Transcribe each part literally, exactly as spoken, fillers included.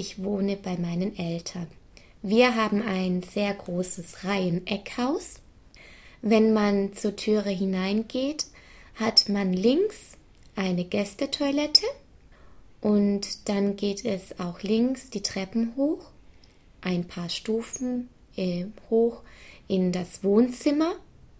ich wohne bei meinen Eltern. Wir haben ein sehr großes Reihen-Eckhaus. Wenn man zur Türe hineingeht, hat man links eine Gästetoilette und dann geht es auch links die Treppen hoch, ein paar Stufen äh, hoch in das Wohnzimmer.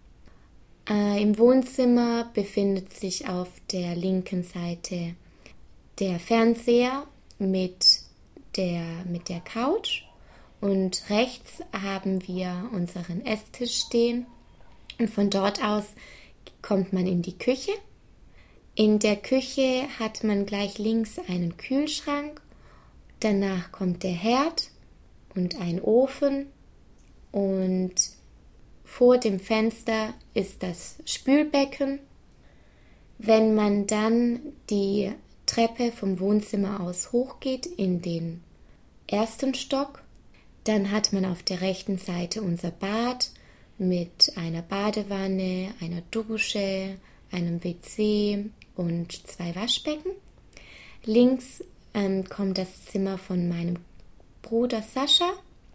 Äh, Im Wohnzimmer befindet sich auf der linken Seite der Fernseher mit der, mit der Couch und rechts haben wir unseren Esstisch stehen und von dort aus kommt man in die Küche. In der Küche hat man gleich links einen Kühlschrank, danach kommt der Herd und ein Ofen und vor dem Fenster ist das Spülbecken. Wenn man dann die Treppe vom Wohnzimmer aus hochgeht in den ersten Stock, dann hat man auf der rechten Seite unser Bad mit einer Badewanne, einer Dusche, einem W C und zwei Waschbecken. Links ähm, kommt das Zimmer von meinem Bruder Sascha.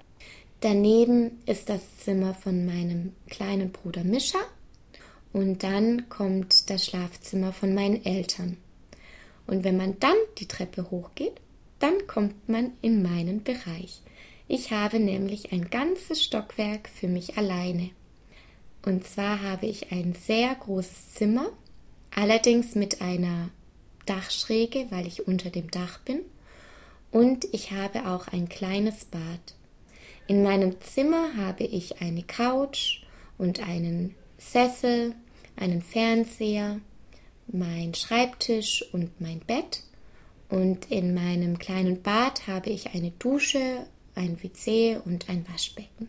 Daneben ist das Zimmer von meinem kleinen Bruder Mischa. Und dann kommt das Schlafzimmer von meinen Eltern. Und wenn man dann die Treppe hochgeht, dann kommt man in meinen Bereich. Ich habe nämlich ein ganzes Stockwerk für mich alleine. Und zwar habe ich ein sehr großes Zimmer, allerdings mit einer Dachschräge, weil ich unter dem Dach bin. Und ich habe auch ein kleines Bad. In meinem Zimmer habe ich eine Couch und einen Sessel, einen Fernseher, mein Schreibtisch und mein Bett. Und in meinem kleinen Bad habe ich eine Dusche, ein W C und ein Waschbecken.